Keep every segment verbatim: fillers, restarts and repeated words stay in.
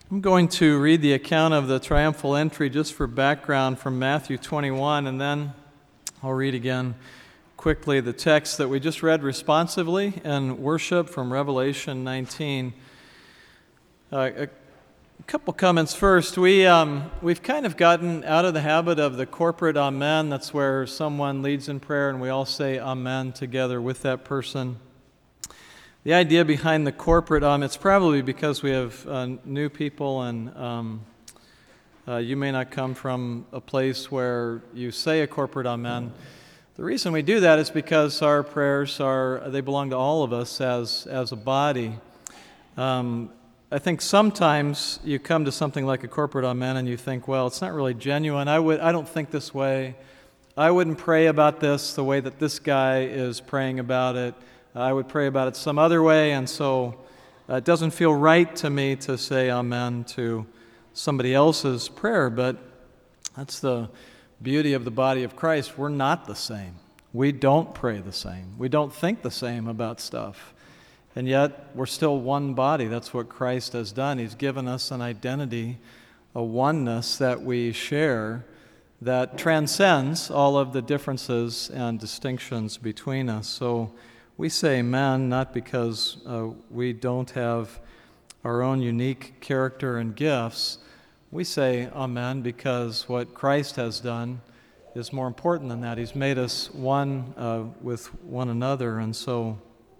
I'm going to read the account of the triumphal entry just for background from Matthew twenty-one, and then I'll read again quickly the text that we just read responsively in worship from Revelation nineteen. Uh, a couple comments first. We, um, we've kind of gotten out of the habit of the corporate amen. That's where someone leads in prayer and we all say amen together with that person. The idea behind the corporate, um, it's probably because we have uh, new people and um, uh, you may not come from a place where you say a corporate amen. The reason we do that is because our prayers are, they belong to all of us as, as a body. Um, I think sometimes you come to something like a corporate amen and you think, well, it's not really genuine. I would, I don't think this way. I wouldn't pray about this the way that this guy is praying about it. I would pray about it some other way, and so uh, it doesn't feel right to me to say amen to somebody else's prayer, but that's the beauty of the body of Christ. We're not the same. We don't pray the same. We don't think the same about stuff, and yet we're still one body. That's what Christ has done. He's given us an identity, a oneness that we share that transcends all of the differences and distinctions between us. So we say amen not because uh, we don't have our own unique character and gifts. We say amen because what Christ has done is more important than that. He's made us one uh, with one another. And so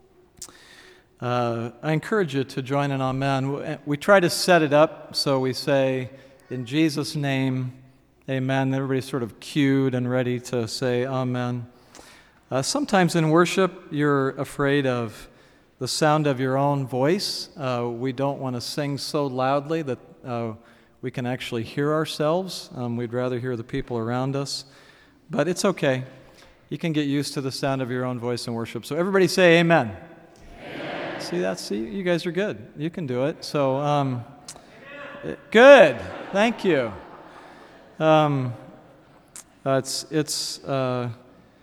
uh, I encourage you to join in amen. We try to set it up so we say, in Jesus' name, amen. Everybody's sort of cued and ready to say amen. Uh, sometimes in worship, you're afraid of the sound of your own voice. Uh, we don't want to sing so loudly that uh, we can actually hear ourselves. Um, we'd rather hear the people around us. But it's okay. You can get used to the sound of your own voice in worship. So everybody say amen. Amen. See, that's, see, you guys are good. You can do it. So, um, good. Thank you. Um, uh, it's, it's, uh,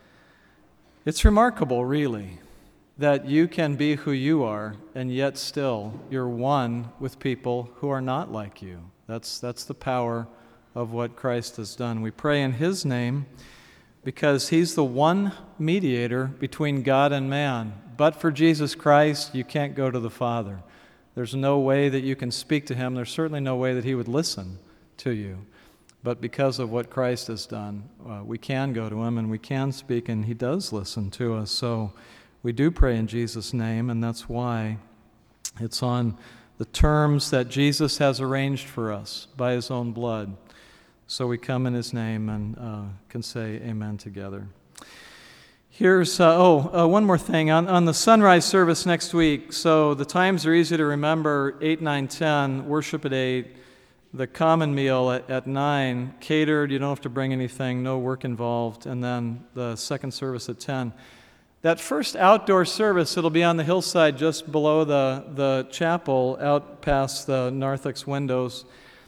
It's remarkable, really, that you can be who you are, and yet still you're one with people who are not like you. That's, that's the power of what Christ has done. We pray in His name because He's the one mediator between God and man. But for Jesus Christ, you can't go to the Father. There's no way that you can speak to Him. There's certainly no way that He would listen to you. But because of what Christ has done, uh, we can go to Him and we can speak, and He does listen to us. So we do pray in Jesus' name, and that's why it's on the terms that Jesus has arranged for us by His own blood. So we come in His name and uh, can say amen together. Here's, uh, oh, uh, one more thing. On, on the sunrise service next week, so the times are easy to remember, eight, nine, ten, worship at eight. The common meal at, at nine, catered, you don't have to bring anything, no work involved, and then the second service at ten. That first outdoor service, it'll be on the hillside just below the, the chapel, out past the narthex windows.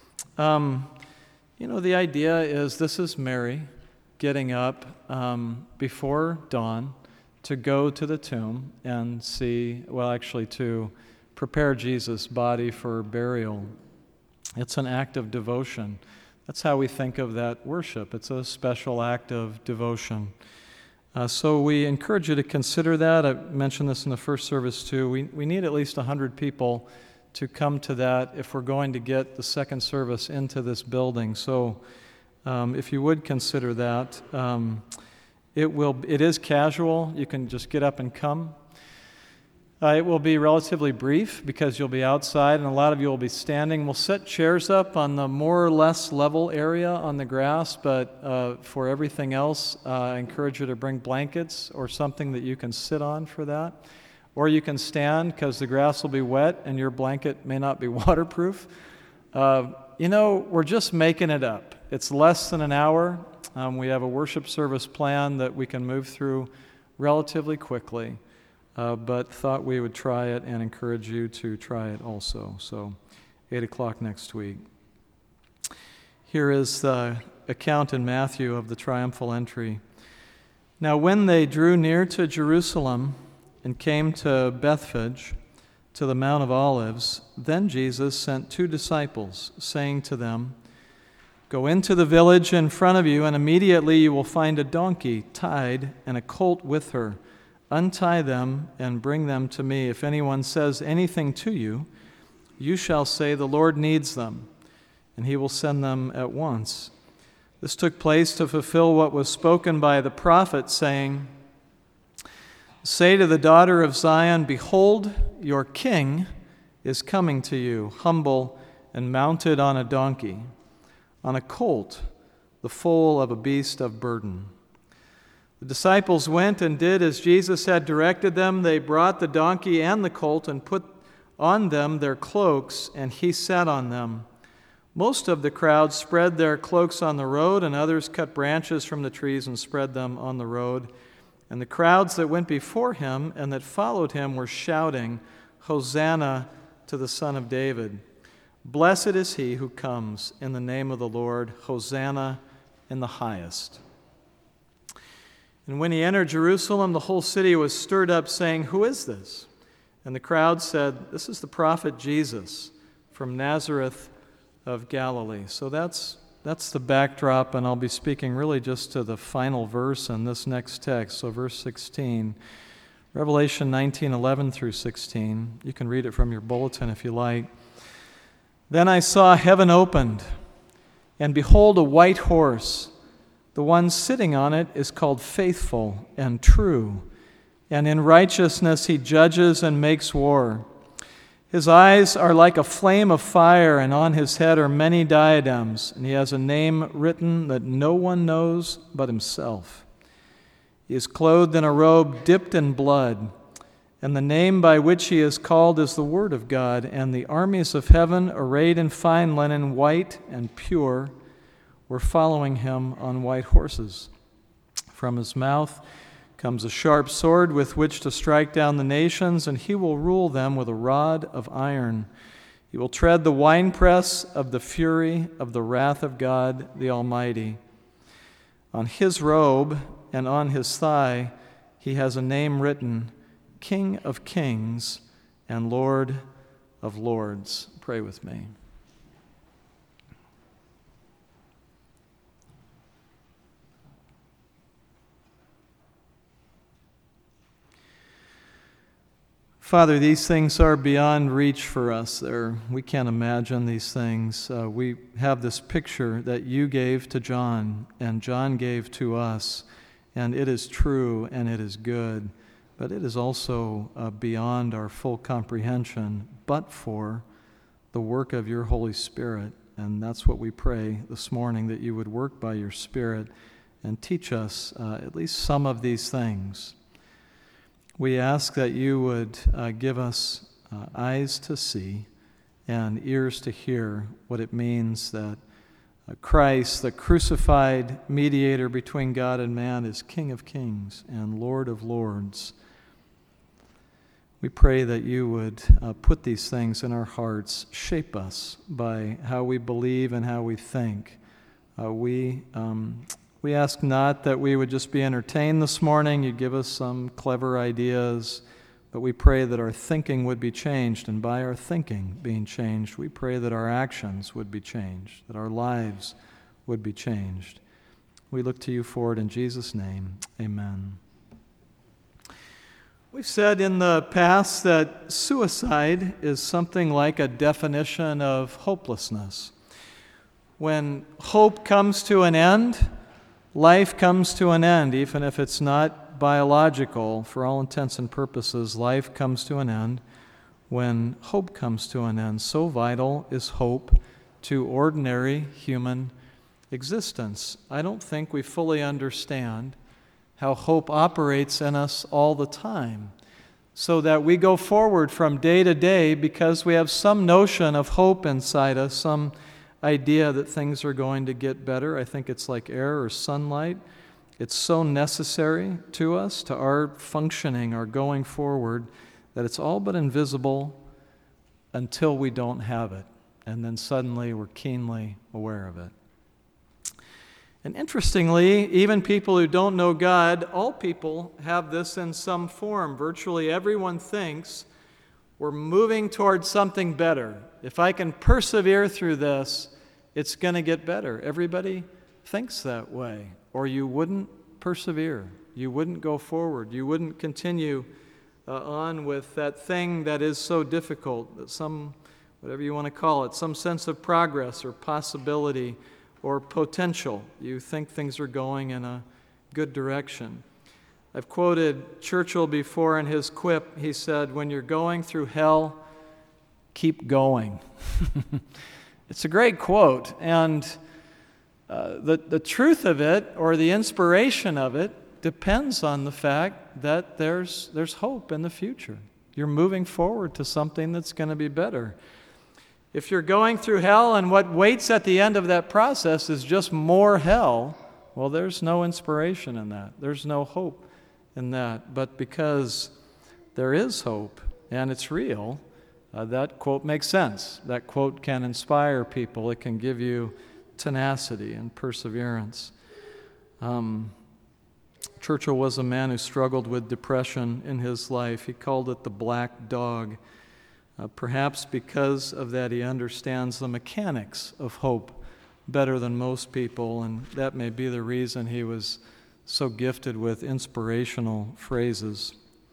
Um, you know, the idea is this is Mary getting up um, before dawn to go to the tomb and see, well, actually to prepare Jesus' body for burial. It's an act of devotion. That's how we think of that worship. It's a special act of devotion. Uh, so we encourage you to consider that. I mentioned this in the first service too. We, we need at least one hundred people to come to that if we're going to get the second service into this building. So um, if you would consider that. Um, it will. It is casual. You can just get up and come. Uh, it will be relatively brief because you'll be outside and a lot of you will be standing. We'll set chairs up on the more or less level area on the grass, but uh, for everything else, uh, I encourage you to bring blankets or something that you can sit on for that. Or you can stand because the grass will be wet and your blanket may not be waterproof. Uh, you know, we're just making it up. It's less than an hour. Um, we have a worship service plan that we can move through relatively quickly. Uh, but thought we would try it and encourage you to try it also. So, eight o'clock next week. Here is the account in Matthew of the triumphal entry. Now when they drew near to Jerusalem and came to Bethphage, to the Mount of Olives. Then Jesus sent two disciples, saying to them, "Go into the village in front of you, and immediately you will find a donkey tied and a colt with her. Untie them and bring them to me. If anyone says anything to you, you shall say, 'The Lord needs them,' and he will send them at once." This took place to fulfill what was spoken by the prophet, saying, "Say to the daughter of Zion, Behold, your king is coming to you, humble and mounted on a donkey, on a colt, the foal of a beast of burden." The disciples went and did as Jesus had directed them. They brought the donkey and the colt and put on them their cloaks, and he sat on them. Most of the crowd spread their cloaks on the road, and others cut branches from the trees and spread them on the road. And the crowds that went before him and that followed him were shouting, "Hosanna to the Son of David. Blessed is he who comes in the name of the Lord. Hosanna in the highest." And when he entered Jerusalem, the whole city was stirred up, saying, "Who is this?" And the crowd said, "This is the prophet Jesus from Nazareth of Galilee." So that's that's the backdrop, and I'll be speaking really just to the final verse in this next text. So verse sixteen, Revelation nineteen, eleven through sixteen. You can read it from your bulletin if you like. "Then I saw heaven opened, and behold, a white horse. The one sitting on it is called Faithful and True, and in righteousness he judges and makes war. His eyes are like a flame of fire, and on his head are many diadems, and he has a name written that no one knows but himself. He is clothed in a robe dipped in blood, and the name by which he is called is the Word of God. And the armies of heaven, arrayed in fine linen, white and pure, were following him on white horses. From his mouth comes a sharp sword with which to strike down the nations, and he will rule them with a rod of iron. He will tread the winepress of the fury of the wrath of God the Almighty. On his robe and on his thigh he has a name written, King of Kings and Lord of Lords." Pray with me. Father, these things are beyond reach for us. They're, we can't imagine these things. Uh, we have this picture that you gave to John, and John gave to us, and it is true and it is good, but it is also uh, beyond our full comprehension, but for the work of your Holy Spirit. And that's what we pray this morning, that you would work by your Spirit and teach us uh, at least some of these things. We ask that you would uh, give us uh, eyes to see and ears to hear what it means that uh, Christ, the crucified mediator between God and man, is King of Kings and Lord of Lords. We pray that you would uh, put these things in our hearts, shape us by how we believe and how we think. Uh, we... Um, We ask not that we would just be entertained this morning, you'd give us some clever ideas, but we pray that our thinking would be changed, and by our thinking being changed, we pray that our actions would be changed, that our lives would be changed. We look to you for it in Jesus' name. Amen. We've said in the past that suicide is something like a definition of hopelessness. When hope comes to an end, life comes to an end, even if it's not biological. For all intents and purposes, life comes to an end when hope comes to an end. So vital is hope to ordinary human existence. I don't think we fully understand how hope operates in us all the time, so that we go forward from day to day because we have some notion of hope inside us, some idea that things are going to get better. I think it's like air or sunlight. It's so necessary to us, to our functioning, our going forward, that it's all but invisible until we don't have it. And then suddenly we're keenly aware of it. And interestingly, even people who don't know God, all people have this in some form. Virtually everyone thinks We're moving towards something better. If I can persevere through this, it's going to get better. Everybody thinks that way, or you wouldn't persevere. You wouldn't go forward. You wouldn't continue uh, on with that thing that is so difficult, that some, whatever you want to call it, some sense of progress or possibility or potential. You think things are going in a good direction. I've quoted Churchill before in his quip. He said, "When you're going through hell, keep going." It's a great quote, and uh, the, the truth of it, or the inspiration of it, depends on the fact that there's, there's hope in the future. You're moving forward to something that's going to be better. If you're going through hell and what waits at the end of that process is just more hell, well, there's no inspiration in that. There's no hope in that. But because there is hope and it's real, uh, that quote makes sense. That quote can inspire people. It can give you tenacity and perseverance. Um, Churchill was a man who struggled with depression in his life. He called it the black dog. Uh, perhaps because of that, he understands the mechanics of hope better than most people, and that may be the reason he was so gifted with inspirational phrases.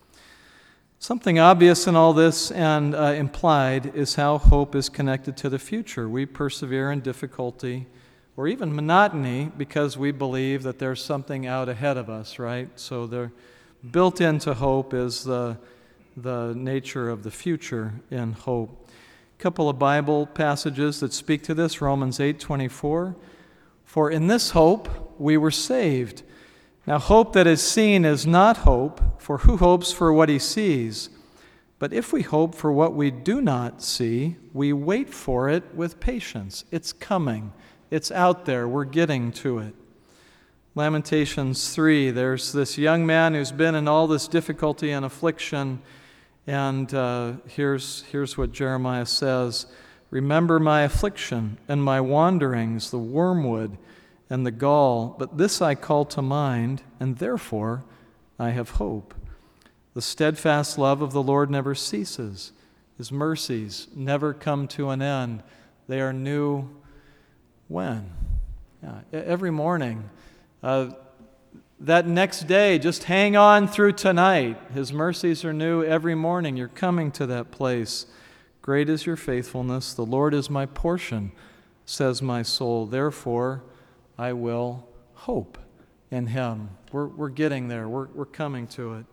Something obvious in all this and uh, implied is how hope is connected to the future. We persevere in difficulty or even monotony because we believe that there's something out ahead of us, right? So they're built into hope is the the nature of the future in hope. A couple of Bible passages that speak to this. Romans eight twenty-four. For in this hope we were saved. Now hope that is seen is not hope, for who hopes for what he sees? But if we hope for what we do not see, we wait for it with patience. It's coming. It's out there. We're getting to it. Lamentations three, there's this young man who's been in all this difficulty and affliction, and uh, here's, here's what Jeremiah says. Remember my affliction and my wanderings, the wormwood and the gall, but this I call to mind, and therefore I have hope. The steadfast love of the Lord never ceases. His mercies never come to an end. They are new when? Yeah, every morning. Uh, that next day, just hang on through tonight. His mercies are new every morning. You're coming to that place. Great is your faithfulness. The Lord is my portion, says my soul. Therefore, I will hope in him. We're, we're getting there. We're, we're coming to it.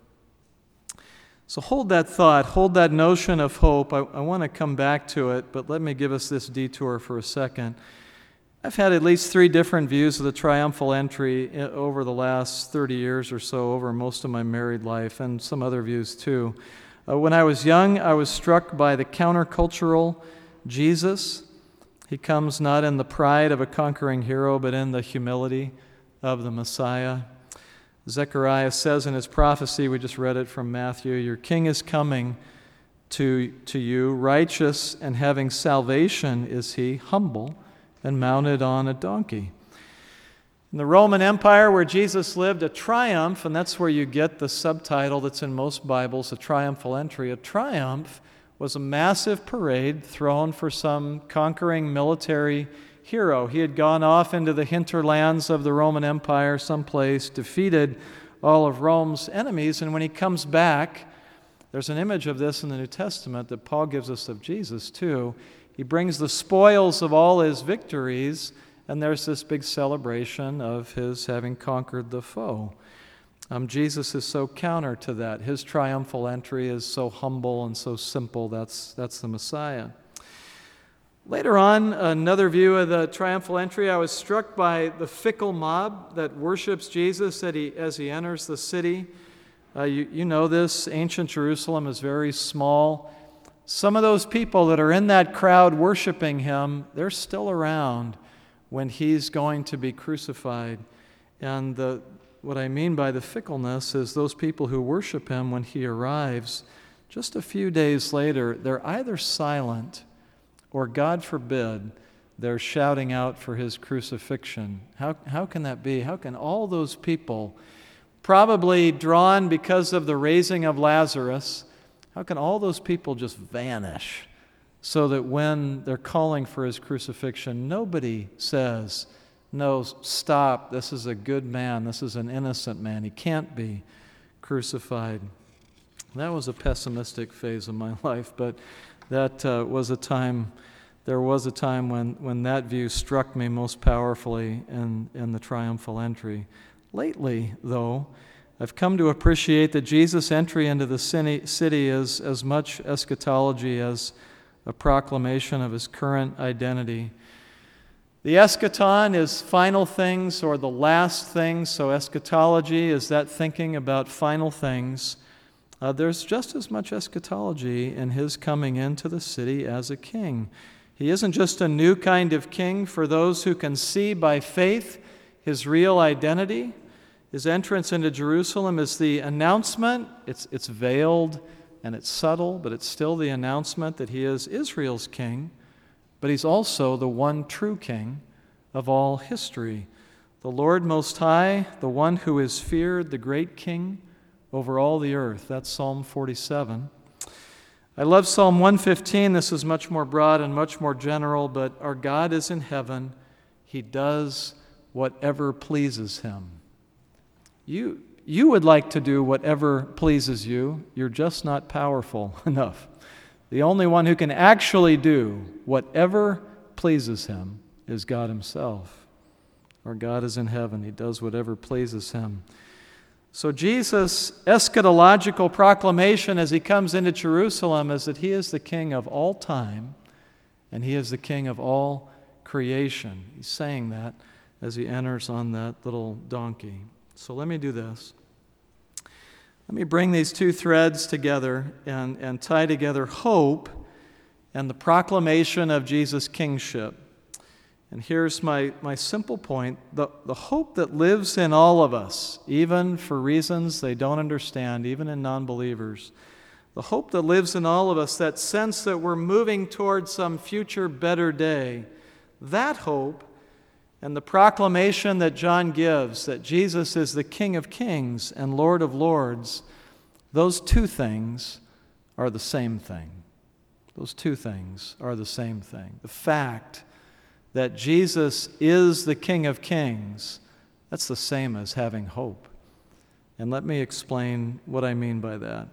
So hold that thought. Hold that notion of hope. I, I want to come back to it, but let me give us this detour for a second. I've had at least three different views of the triumphal entry over the last thirty years or so, over most of my married life, and some other views too. Uh, when I was young, I was struck by the countercultural Jesus. He comes not in the pride of a conquering hero, but in the humility of the Messiah. Zechariah says in his prophecy, we just read it from Matthew, your king is coming to, to you, righteous and having salvation is he, humble and mounted on a donkey. In the Roman Empire where Jesus lived, a triumph, and that's where you get the subtitle that's in most Bibles, a triumphal entry. A triumph was a massive parade thrown for some conquering military hero. He had gone off into the hinterlands of the Roman Empire someplace, defeated all of Rome's enemies, and when he comes back, there's an image of this in the New Testament that Paul gives us of Jesus too. He brings the spoils of all his victories, and there's this big celebration of his having conquered the foe. Um, Jesus is so counter to that. His triumphal entry is so humble and so simple. That's, that's the Messiah. Later on, another view of the triumphal entry, I was struck by the fickle mob that worships Jesus as he, as he enters the city. Uh, you, you know this, ancient Jerusalem is very small. Some of those people that are in that crowd worshiping him, they're still around when he's going to be crucified. And the, what I mean by the fickleness is those people who worship him when he arrives, just a few days later, they're either silent or, God forbid, they're shouting out for his crucifixion. How, how can that be? How can all those people, probably drawn because of the raising of Lazarus, How can all those people just vanish so that when they're calling for his crucifixion, nobody says, no, stop, this is a good man, this is an innocent man, he can't be crucified. That was a pessimistic phase of my life, but that uh, was a time, there was a time when, when that view struck me most powerfully in, in the triumphal entry. Lately, though, I've come to appreciate that Jesus' entry into the city is as much eschatology as a proclamation of his current identity. The eschaton is final things or the last things, so eschatology is that thinking about final things. Uh, there's just as much eschatology in his coming into the city as a king. He isn't just a new kind of king for those who can see by faith his real identity. His entrance into Jerusalem is the announcement. It's, it's veiled and it's subtle, but it's still the announcement that he is Israel's king. But he's also the one true king of all history. The Lord Most High, the one who is feared, the great king over all the earth. That's Psalm forty-seven. I love Psalm one fifteen. This is much more broad and much more general, but our God is in heaven. He does whatever pleases him. You, you would like to do whatever pleases you. You're just not powerful enough. The only one who can actually do whatever pleases him is God himself. Our God is in heaven. He does whatever pleases him. So Jesus' eschatological proclamation as he comes into Jerusalem is that he is the king of all time and he is the king of all creation. He's saying that as he enters on that little donkey. So let me do this. Let me bring these two threads together and, and tie together hope and the proclamation of Jesus' kingship. And here's my, my simple point. The, the hope that lives in all of us, even for reasons they don't understand, even in non-believers, the hope that lives in all of us, that sense that we're moving towards some future better day, that hope and the proclamation that John gives, that Jesus is the King of Kings and Lord of Lords, those two things are the same thing. Those two things are the same thing. The fact that Jesus is the King of Kings, that's the same as having hope. And let me explain what I mean by that.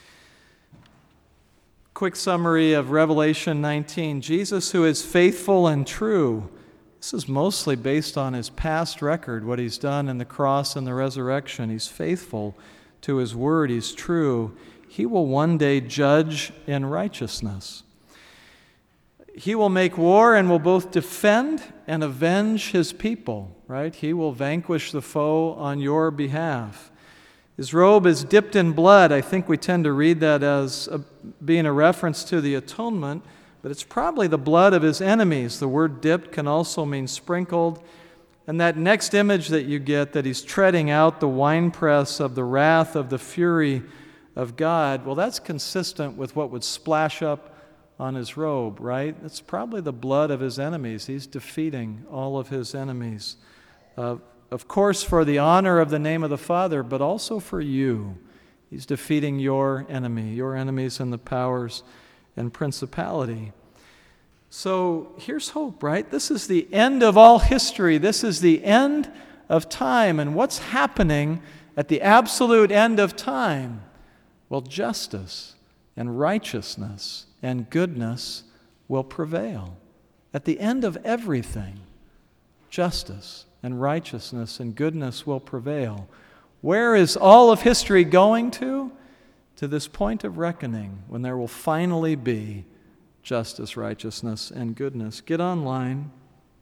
Quick summary of Revelation nineteen. Jesus, who is faithful and true. This is mostly based on his past record, what he's done in the cross and the resurrection. He's faithful to his word. He's true. He will one day judge in righteousness. He will make war and will both defend and avenge his people, right? He will vanquish the foe on your behalf. His robe is dipped in blood. I think we tend to read that as a, being a reference to the atonement, but it's probably the blood of his enemies. The word dipped can also mean sprinkled. And that next image that you get, that he's treading out the winepress of the wrath of the fury of God, well, that's consistent with what would splash up on his robe, right? It's probably the blood of his enemies. He's defeating all of his enemies. Uh, of course, for the honor of the name of the Father, but also for you. He's defeating your enemy, your enemies and the powers and principality. So here's hope, right? This is the end of all history. This is the end of time. And what's happening at the absolute end of time? Well, justice and righteousness and goodness will prevail. At the end of everything, justice and righteousness and goodness will prevail. Where is all of history going to? To this point of reckoning, when there will finally be justice, righteousness, and goodness. Get online.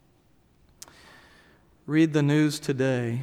Read the news today.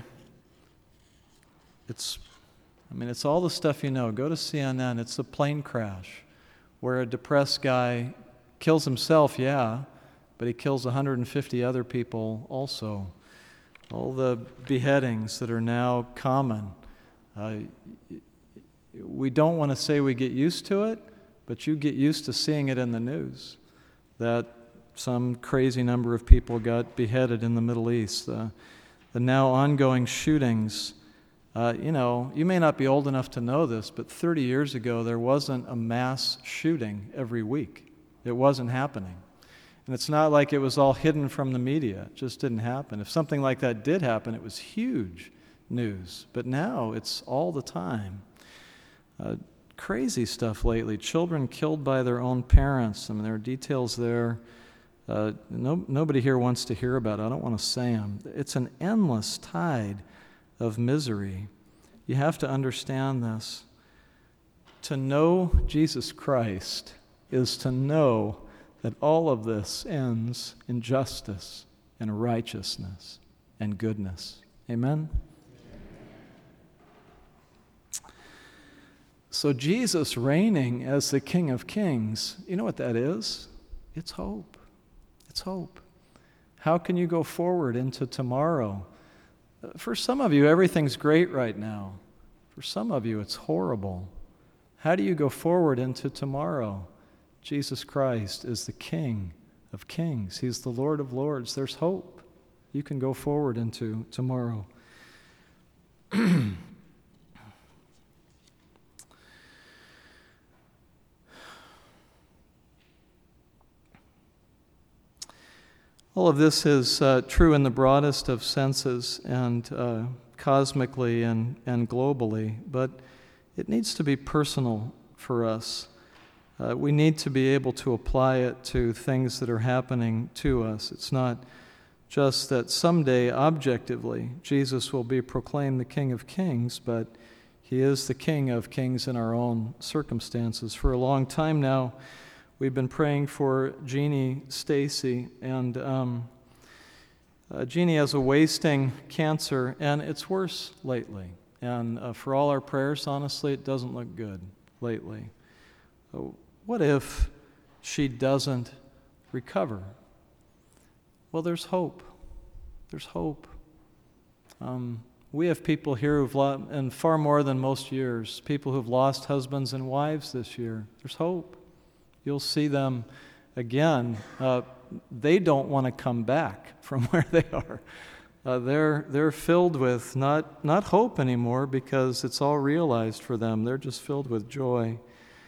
It's, I mean, it's all the stuff you know. Go to C N N. It's a plane crash where a depressed guy kills himself, yeah, but he kills one hundred fifty other people also. All the beheadings that are now common. Uh, we don't want to say we get used to it, but you get used to seeing it in the news, that some crazy number of people got beheaded in the Middle East. Uh, the now ongoing shootings Uh, you know, you may not be old enough to know this, but thirty years ago there wasn't a mass shooting every week. It wasn't happening. And it's not like it was all hidden from the media. It just didn't happen. If something like that did happen, it was huge news. But now it's all the time. Uh, crazy stuff lately. Children killed by their own parents. I mean, there are details there. Uh, no, nobody here wants to hear about it. I don't want to say them. It's an endless tide of misery. You have to understand this. To know Jesus Christ is to know that all of this ends in justice and righteousness and goodness. Amen? So Jesus reigning as the King of Kings, you know what that is? It's hope. It's hope. How can you go forward into tomorrow? For some of you, everything's great right now. For some of you, it's horrible. How do you go forward into tomorrow? Jesus Christ is the King of Kings. He's the Lord of Lords. There's hope. You can go forward into tomorrow. All of this is uh, true in the broadest of senses and uh, cosmically and, and globally, but it needs to be personal for us. Uh, we need to be able to apply it to things that are happening to us. It's not just that someday, objectively, Jesus will be proclaimed the King of Kings, but he is the King of Kings in our own circumstances. For a long time now, we've been praying for Jeannie Stacy, and um, uh, Jeannie has a wasting cancer, and it's worse lately. And uh, for all our prayers, honestly, it doesn't look good lately. Uh, what if she doesn't recover? Well, there's hope. There's hope. Um, we have people here who've lost, and far more than most years, people who've lost husbands and wives this year. There's hope. You'll see them again. Uh, they don't want to come back from where they are. Uh, they're they're filled with not not hope anymore because it's all realized for them. They're just filled with joy.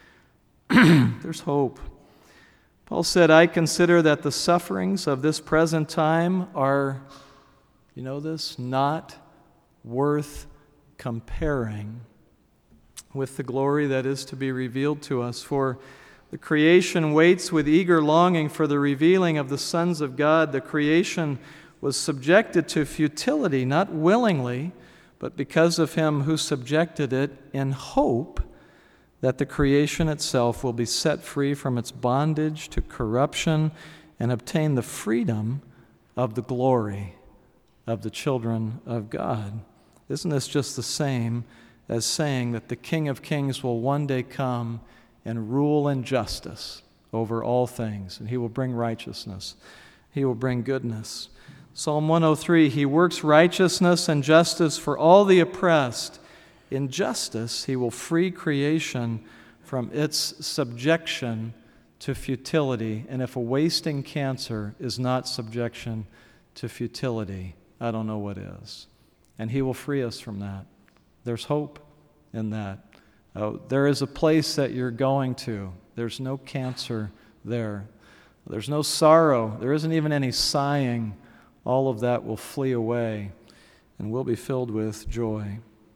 There's hope. Paul said, "I consider that the sufferings of this present time are, you know this, not worth comparing with the glory that is to be revealed to us. For the creation waits with eager longing for the revealing of the sons of God. The creation was subjected to futility, not willingly, but because of him who subjected it, in hope that the creation itself will be set free from its bondage to corruption and obtain the freedom of the glory of the children of God." Isn't this just the same as saying that the King of Kings will one day come and rule in justice over all things, and he will bring righteousness. He will bring goodness. Psalm one oh three, he works righteousness and justice for all the oppressed. In justice, he will free creation from its subjection to futility. And if a wasting cancer is not subjection to futility, I don't know what is. And he will free us from that. There's hope in that. Oh, there is a place that you're going to. There's no cancer there. There's no sorrow. There isn't even any sighing. All of that will flee away, and we'll be filled with joy.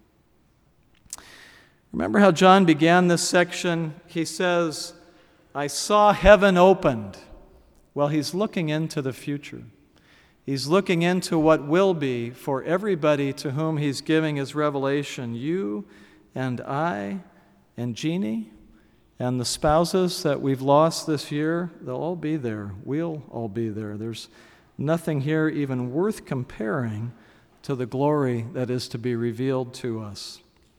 Remember how John began this section? He says, "I saw heaven opened." Well, he's looking into the future. He's looking into what will be for everybody to whom he's giving his revelation. You and I and Jeannie and the spouses that we've lost this year, they'll all be there. We'll all be there. There's nothing here even worth comparing to the glory that is to be revealed to us.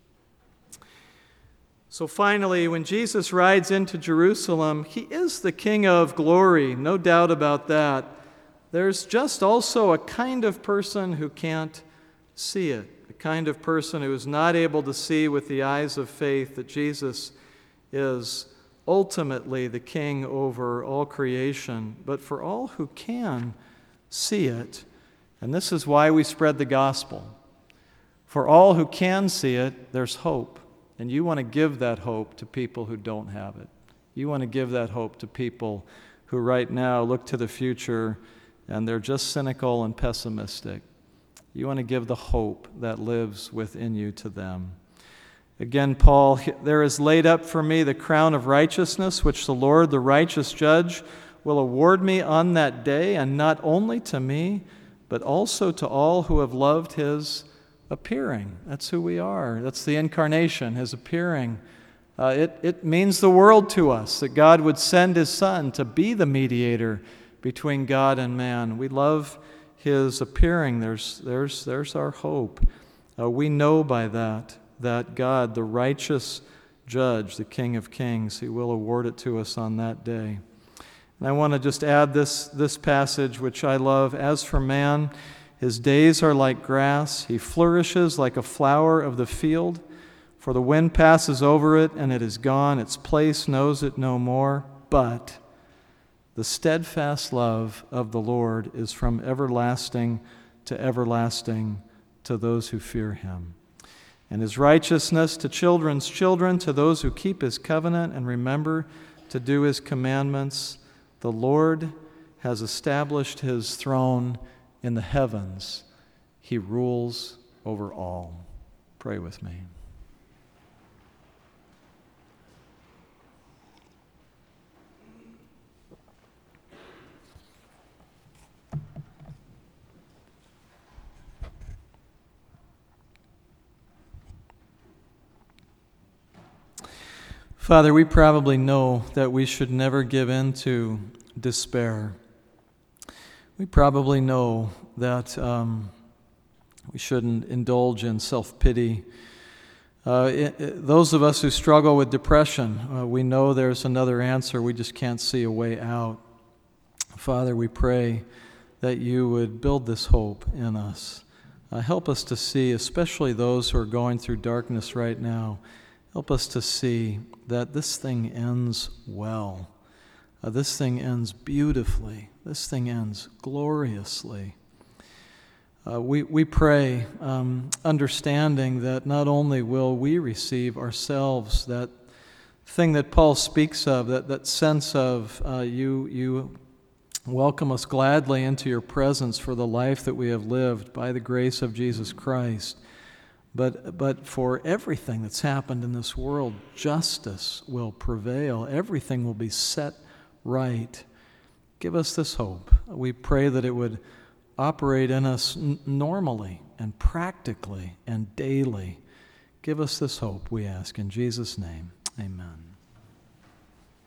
So finally, when Jesus rides into Jerusalem, he is the King of glory, no doubt about that. There's just also a kind of person who can't see it, a kind of person who is not able to see with the eyes of faith that Jesus is ultimately the King over all creation. But for all who can see it, and this is why we spread the gospel, For all who can see it, there's hope. And you want to give that hope to people who don't have it. You want to give that hope to people who right now look to the future and they're just cynical and pessimistic. You want to give the hope that lives within you to them. Again, Paul, there is laid up for me the crown of righteousness, which the Lord, the righteous judge, will award me on that day, and not only to me, but also to all who have loved his appearing. That's who we are. That's the incarnation, his appearing. Uh, it, it means the world to us that God would send his Son to be the mediator between God and man. We love his appearing. There's, there's, there's our hope. Uh, we know by that that God, the righteous judge, the King of Kings, he will award it to us on that day. And I want to just add this, this passage, which I love. As for man, his days are like grass. He flourishes like a flower of the field. For the wind passes over it, and it is gone. Its place knows it no more. But the steadfast love of the Lord is from everlasting to everlasting to those who fear him. And his righteousness to children's children, to those who keep his covenant and remember to do his commandments. The Lord has established his throne in the heavens. He rules over all. Pray with me. Father, we probably know that we should never give in to despair. We probably know that um, we shouldn't indulge in self-pity. Uh, it, it, those of us who struggle with depression, uh, we know there's another answer. We just can't see a way out. Father, we pray that you would build this hope in us. Uh, help us to see, especially those who are going through darkness right now, help us to see that this thing ends well. Uh, this thing ends beautifully. This thing ends gloriously. Uh, we, we pray, um, understanding that not only will we receive ourselves that thing that Paul speaks of, that, that sense of uh, you, you welcome us gladly into your presence for the life that we have lived by the grace of Jesus Christ. But but for everything that's happened in this world, justice will prevail. Everything will be set right. Give us this hope. We pray that it would operate in us n- normally and practically and daily. Give us this hope, we ask. In Jesus' name, amen.